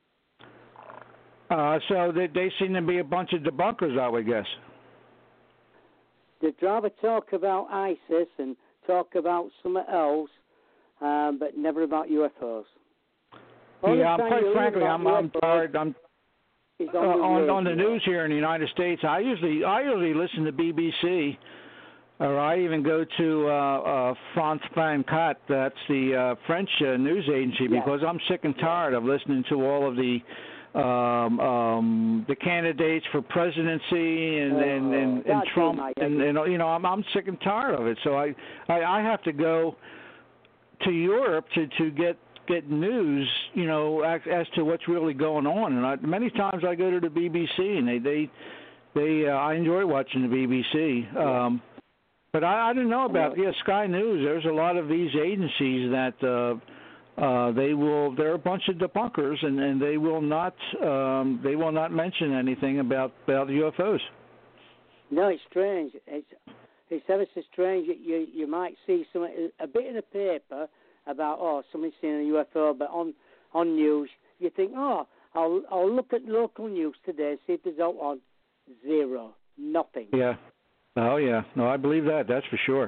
Uh, so they, they seem to be a bunch of debunkers, I would guess. They'd rather talk about ISIS and talk about something else, um, but never about U F Os. Only yeah, quite frankly, I'm, I'm tired. I'm on, uh, the on, on the news here in the United States. I usually I usually listen to B B C or I even go to uh, uh, France vingt-quatre, that's the uh, French uh, news agency, Yeah. because I'm sick and tired of listening to all of the um, um, the candidates for presidency and Oh, and, and, and that's Trump, my and, and you know I'm I'm sick and tired of it. So I I, I have to go to Europe to to get get news, you know, as, as to what's really going on. And I, many times I go to the B B C, and they they they uh, I enjoy watching the B B C. Um, but I, I didn't know about yeah Sky News. There's a lot of these agencies that. Uh, Uh, they will. They're a bunch of debunkers, and, and they will not. Um, they will not mention anything about about U F Os. No, it's strange. It's it's ever so strange that you you might see some a bit in the paper about oh somebody's seen a U F O, but on on news you think oh I'll I'll look at local news today, see if there's out on zero, nothing. Yeah. Oh yeah. No, I believe that. That's for sure.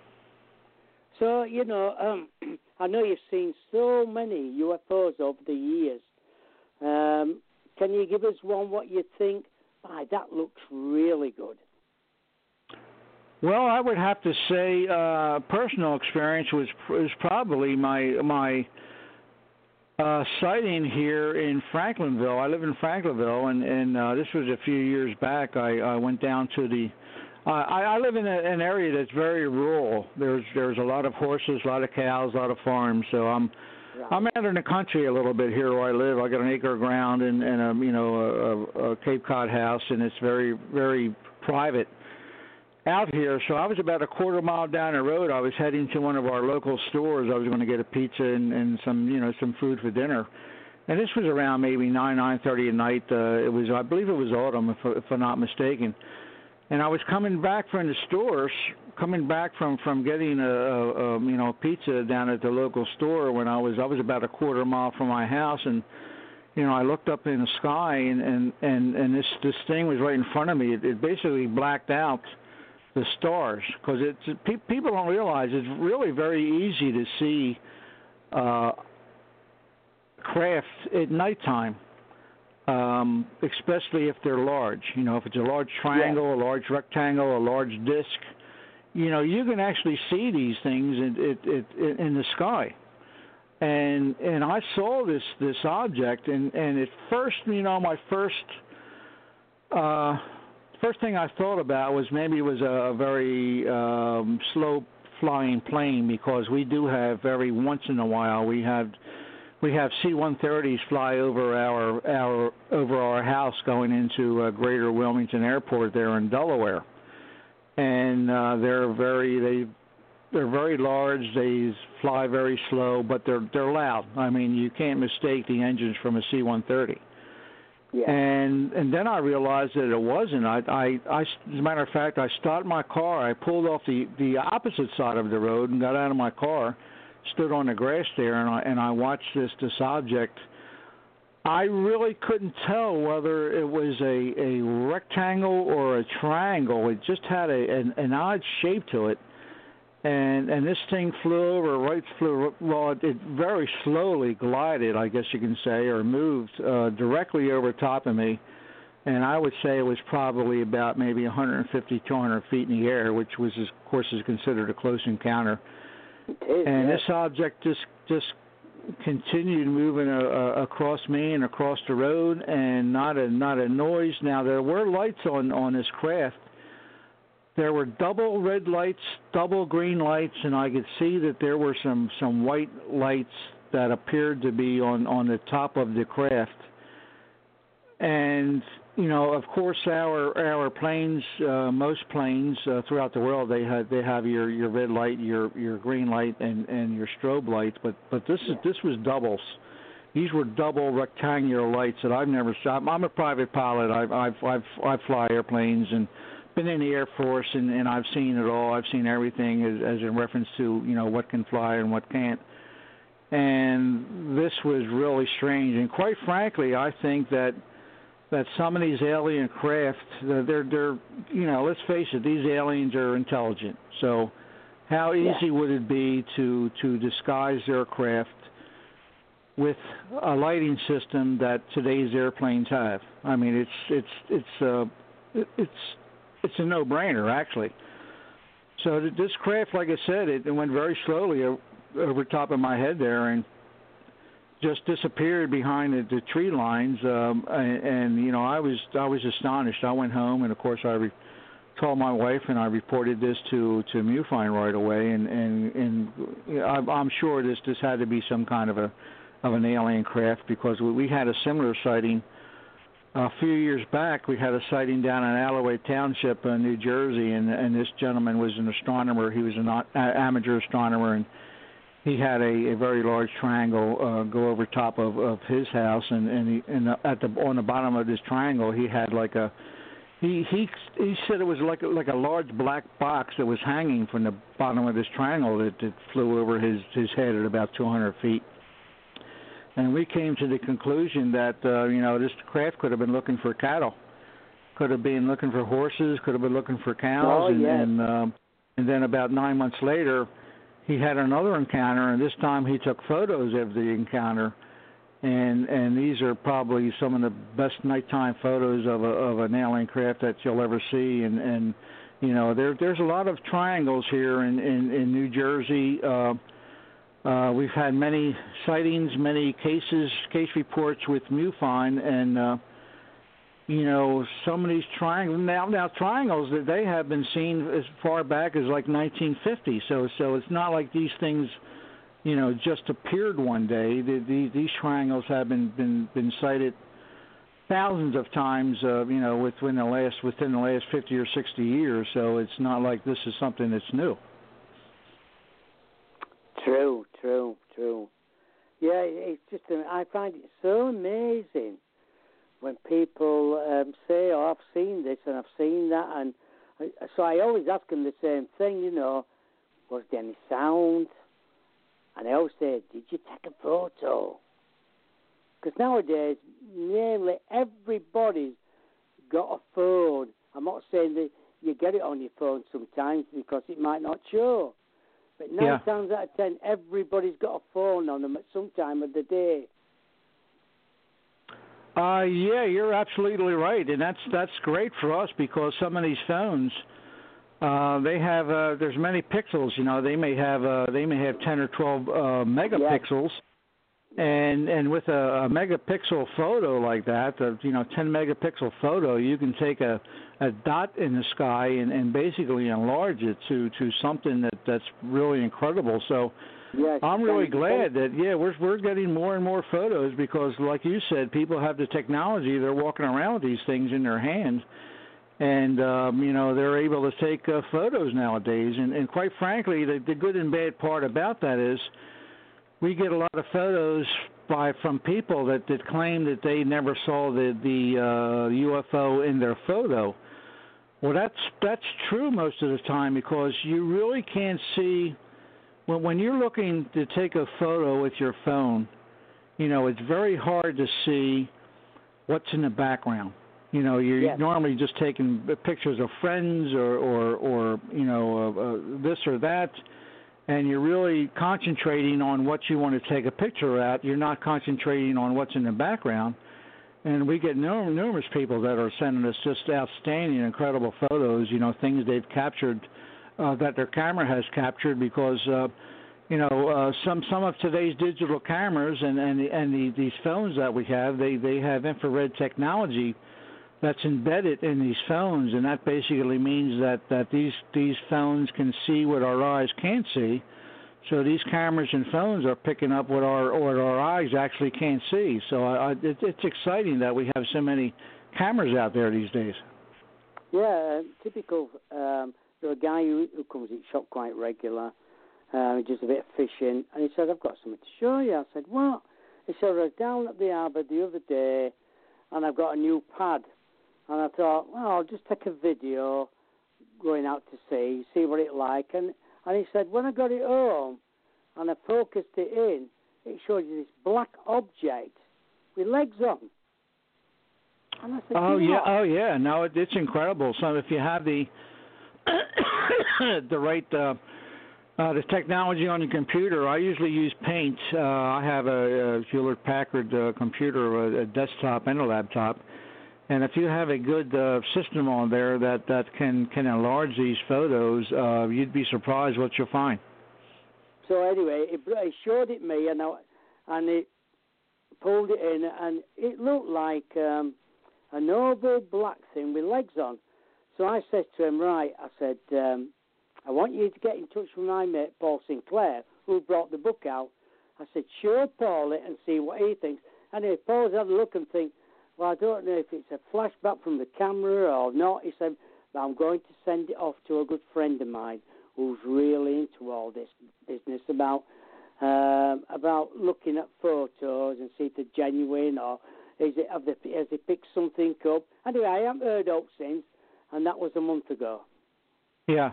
So you know. Um, I know you've seen so many U F Os over the years. Um, can you give us one what you think? My, that looks really good. Well, I would have to say uh, personal experience was was probably my my uh, sighting here in Franklinville. I live in Franklinville, and and uh, this was a few years back. I, I went down to the. Uh, I, I live in a, an area that's very rural. There's there's a lot of horses, a lot of cows, a lot of farms. So I'm right. I'm out in the country a little bit here where I live. I got an acre of ground and, and a you know a, a Cape Cod house, and it's very very private out here. So I was about a quarter mile down the road. I was heading to one of our local stores. I was going to get a pizza and, and some you know some food for dinner. And this was around maybe nine nine thirty at night. Uh, it was I believe it was autumn if, if I'm not mistaken. And I was coming back from the stores, coming back from, from getting a, a, a you know pizza down at the local store when I was I was about a quarter mile from my house, and you know I looked up in the sky and and, and, and this this thing was right in front of me. It, it basically blacked out the stars because it's pe- people don't realize it's really very easy to see uh, craft at nighttime. Um, especially if they're large. You know, if it's a large triangle, yeah. a large rectangle, a large disc, you know, you can actually see these things in, in, in, in the sky. And and I saw this this object, and, and at first, you know, my first uh, first thing I thought about was maybe it was a very um, slow flying plane, because we do have every once in a while we have. We have C one thirties fly over our our over our house going into uh, Greater Wilmington Airport there in Delaware, and uh, they're very they they're very large. They fly very slow, but they're they're loud. I mean, you can't mistake the engines from a C one thirty. Yeah. And and then I realized that it wasn't. I, I I as a matter of fact, I started my car. I pulled off the the opposite side of the road and got out of my car. Stood on the grass there, and I and I watched this this object. I really couldn't tell whether it was a, a rectangle or a triangle. It just had a an, an odd shape to it, and and this thing flew over right flew well. It, it very slowly glided, I guess you can say, or moved uh, directly over top of me, and I would say it was probably about maybe one hundred fifty, two hundred feet in the air, which was of course is considered a close encounter. And this object just just continued moving uh, uh, across me and across the road, and not a not a noise. Now there were lights on, on this craft. There were double red lights, double green lights, and I could see that there were some, some white lights that appeared to be on, on the top of the craft. And you know, of course, our our planes, uh, most planes uh, throughout the world, they have they have your, your red light, your your green light, and, and your strobe lights. But but this is this was doubles. These were double rectangular lights that I've never saw. I'm a private pilot. I've I've I've I fly airplanes and been in the Air Force, and, and I've seen it all. I've seen everything as, as in reference to you know what can fly and what can't. And this was really strange. And quite frankly, I think that. that some of these alien craft, they're, they're, you know, let's face it, these aliens are intelligent. So how easy yeah. would it be to, to disguise their craft with a lighting system that today's airplanes have? I mean, it's it's it's uh, it's it's a no-brainer, actually. So th- this craft, like I said, it, it went very slowly o- over top of my head there, and just disappeared behind the, the tree lines. Um, and, and you know, I was I was astonished. I went home, and of course, I re- told my wife, and I reported this to to MUFON right away. And and and you know, I, I'm sure this this had to be some kind of a of an alien craft, because we, we had a similar sighting. A few years back, we had a sighting down in Alloway Township in New Jersey, and, and this gentleman was an astronomer. He was an uh, amateur astronomer, and he had a, a very large triangle uh, go over top of, of his house, and, and, he, and at the on the bottom of this triangle, he had like a he he he said it was like a, like a large black box that was hanging from the bottom of this triangle that, that flew over his his head at about two hundred feet. And we came to the conclusion that, uh, you know, this craft could have been looking for cattle, could have been looking for horses, could have been looking for cows. Oh, and, yes. and, um, and then about nine months later, he had another encounter, and this time he took photos of the encounter. And and these are probably some of the best nighttime photos of a, of an alien craft that you'll ever see. And, and you know, there there's a lot of triangles here in, in, in New Jersey. Uh, Uh, we've had many sightings, many cases, case reports with MUFON, and uh, you know, some of these triangles now, now triangles that they have been seen as far back as like nineteen fifty. So, so it's not like these things, you know, just appeared one day. The, the, these triangles have been, been, been sighted thousands of times, uh, you know, within the last within the last fifty or sixty years. So it's not like this is something that's new. True, true, true. Yeah, it's just, I find it so amazing when people um, say, oh, I've seen this and I've seen that. And so I always ask them the same thing, you know, was there any sound? And I always say, did you take a photo? Because nowadays, nearly everybody's got a phone. I'm not saying that you get it on your phone sometimes because it might not show. But nine Yeah. times out of ten, everybody's got a phone on them at some time of the day. Uh, yeah, you're absolutely right, and that's that's great for us because some of these phones, uh, they have uh, there's many pixels. You know, they may have uh, they may have ten or twelve uh, megapixels, yeah. and and with a, a megapixel photo like that, uh, you know, ten megapixel photo, you can take a a dot in the sky and, and basically enlarge it to, to something that, that's really incredible. So yes, I'm really glad that, yeah, we're we're getting more and more photos because, like you said, people have the technology. They're walking around with these things in their hands, and, um, you know, they're able to take uh, photos nowadays. And, and quite frankly, the, the good and bad part about that is we get a lot of photos by from people that, that claim that they never saw the, the uh, U F O in their photo. Well, that's that's true most of the time because you really can't see when when you're looking to take a photo with your phone. You know, it's very hard to see what's in the background. You know, you're yes. normally just taking pictures of friends or or, or you know uh, uh, this or that, and you're really concentrating on what you want to take a picture at. You're not concentrating on what's in the background. And we get numerous people that are sending us just outstanding, incredible photos, you know, things they've captured uh, that their camera has captured because, uh, you know, uh, some some of today's digital cameras and, and, the, and the, these phones that we have, they, they have infrared technology that's embedded in these phones, and that basically means that, that these, these phones can see what our eyes can't see. So these cameras and phones are picking up what our what our eyes actually can't see. So I, I, it, it's exciting that we have so many cameras out there these days. Yeah, typical. Um, there's a guy who, who comes to shop quite regular, uh, just a bit of fishing, and he said, "I've got something to show you." I said, "What?" He said, "I was down at the harbour the other day, and I've got a new pad." And I thought, well, I'll just take a video going out to sea, see what it's like, and. And he said, when I got it home and I focused it in, it showed you this black object with legs on. And I said, oh, yeah, what? oh, yeah. No, it, it's incredible. So if you have the the right uh, uh, the technology on the computer, I usually use Paint. Uh, I have a, a Hewlett-Packard uh, computer, a, a desktop and a laptop. And if you have a good uh, system on there that, that can, can enlarge these photos, uh, you'd be surprised what you'll find. So anyway, it, it showed it me, and I, and it pulled it in, and it looked like um, an oval black thing with legs on. So I said to him, right, I said, um, I want you to get in touch with my mate, Paul Sinclair, who brought the book out. I said, show Paul it and see what he thinks. Anyway, Paul's had a look and think, well, I don't know if it's a flashback from the camera or not. He said, but I'm going to send it off to a good friend of mine who's really into all this business about um, about looking at photos and see if they're genuine or is it have they, has they picked something up. Anyway, I haven't heard up since, and that was a month ago. Yeah.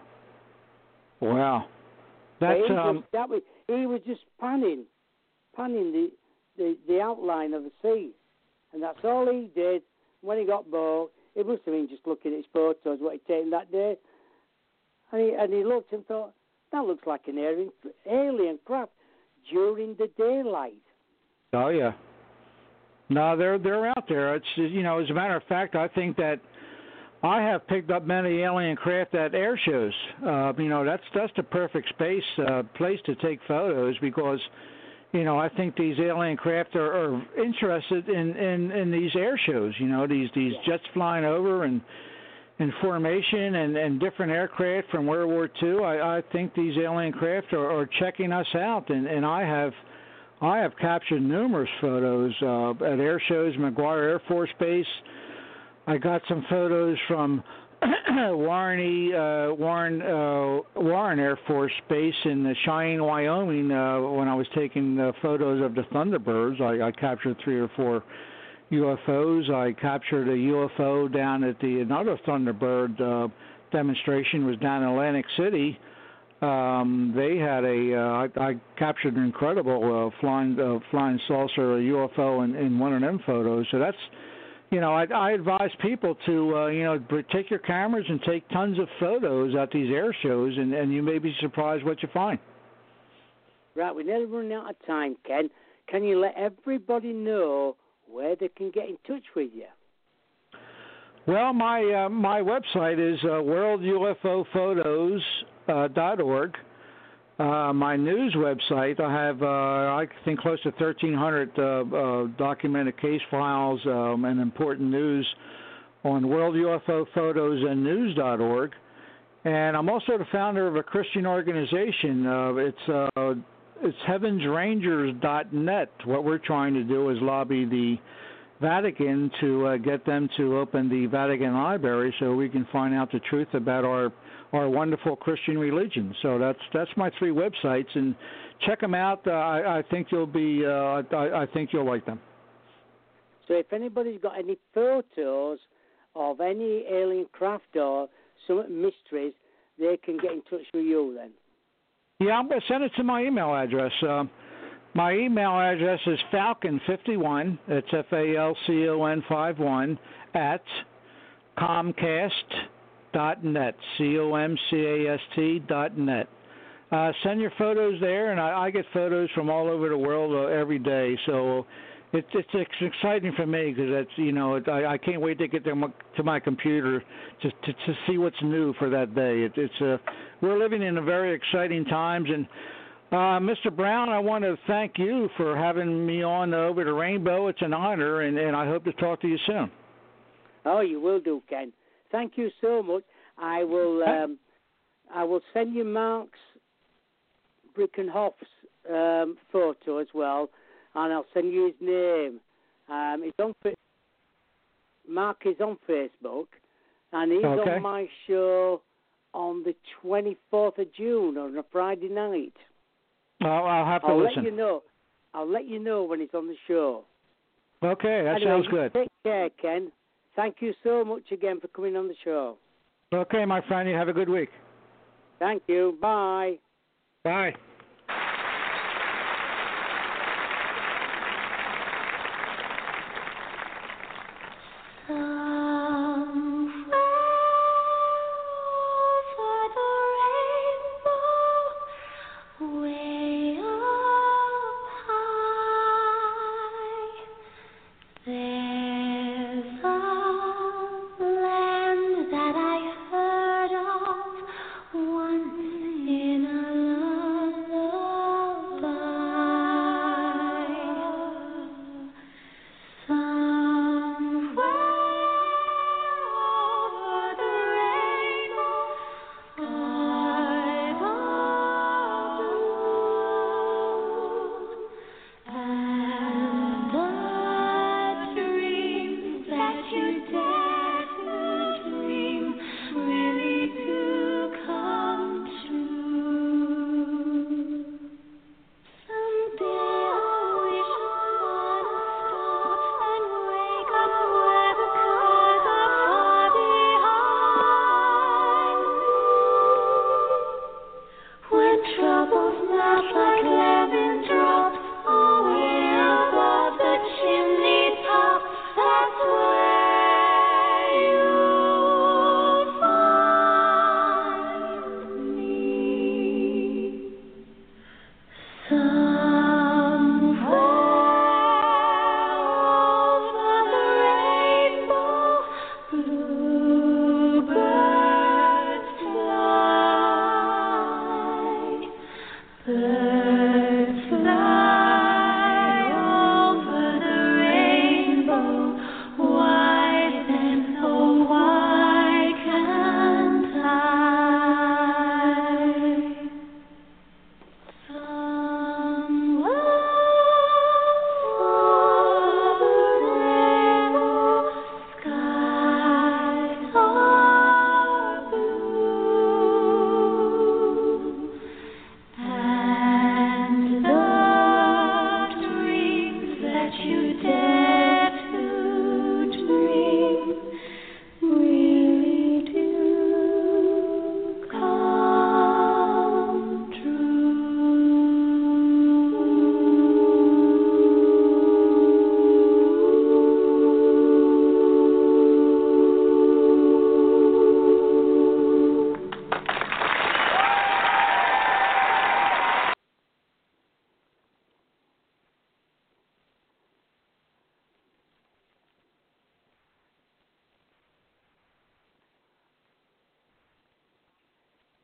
Wow. That's he, um. just, that was, he was just panning, panning the, the, the outline of the sea. And that's all he did. When he got bored, it must have been just looking at his photos, what he'd taken that day. And he, and he looked and thought, that looks like an alien, alien craft during the daylight. Oh, yeah. No, they're they're out there. It's, you know, as a matter of fact, I think that I have picked up many alien craft at air shows. Uh, you know, that's that's the perfect space uh, place to take photos because, you know, I think these alien craft are, are interested in, in, in these air shows. You know, these these yeah. jets flying over and in formation and, and different aircraft from World War Two. I, I think these alien craft are, are checking us out, and, and I have I have captured numerous photos uh, at air shows, McGuire Air Force Base. I got some photos from Warren, uh, Warren, uh, Warren Air Force Base in Cheyenne, Wyoming. Uh, when I was taking uh, photos of the Thunderbirds, I, I captured three or four U F Os. I captured a U F O down at the another Thunderbird uh, demonstration. Was down in Atlantic City. Um, they had a. Uh, I, I captured an incredible uh, flying uh, flying saucer, a U F O, in, in one of them photos. So that's. You know, I, I advise people to, uh, you know, take your cameras and take tons of photos at these air shows, and, and you may be surprised what you find. Right, we're nearly running out of time, Ken. Can you let everybody know where they can get in touch with you? Well, my uh, my website is uh, world U F O photos dot org. Uh, my news website, I have, uh, I think, close to thirteen hundred uh, uh, documented case files um, and important news on world U F O photos and news dot org. And I'm also the founder of a Christian organization. Uh, it's uh, it's heavens rangers dot net. What we're trying to do is lobby the Vatican to uh, get them to open the Vatican Library so we can find out the truth about our our wonderful Christian religion. So that's that's my three websites, and check them out. Uh, I, I think you'll be. Uh, I, I think you'll like them. So if anybody's got any photos of any alien craft or some mysteries, they can get in touch with you then. Yeah, I'm going to send it to my email address. Uh, my email address is falcon fifty-one. It's F A L C O N five one at Comcast. Dot net, C O M C A S T dot net. Uh, send your photos there, and I, I get photos from all over the world uh, every day. So it, it's it's exciting for me because that's you know it, I, I can't wait to get to my, to my computer to, to to see what's new for that day. It, it's uh, we're living in a very exciting times, and uh, Mister Brown, I want to thank you for having me on over the Rainbow. It's an honor, and, and I hope to talk to you soon. Oh, you will do, Ken. Thank you so much. I will um, I will send you Mark's Brickenhoff's um, photo as well, and I'll send you his name. Um, it's on Mark is on Facebook, and he's okay. on my show on the twenty-fourth of June on a Friday night. Oh, I'll have to I'll listen. let you know. I'll let you know when he's on the show. Okay, that anyway, sounds good. Take care, Ken. Thank you so much again for coming on the show. Okay, my friend, you have a good week. Thank you. Bye. Bye.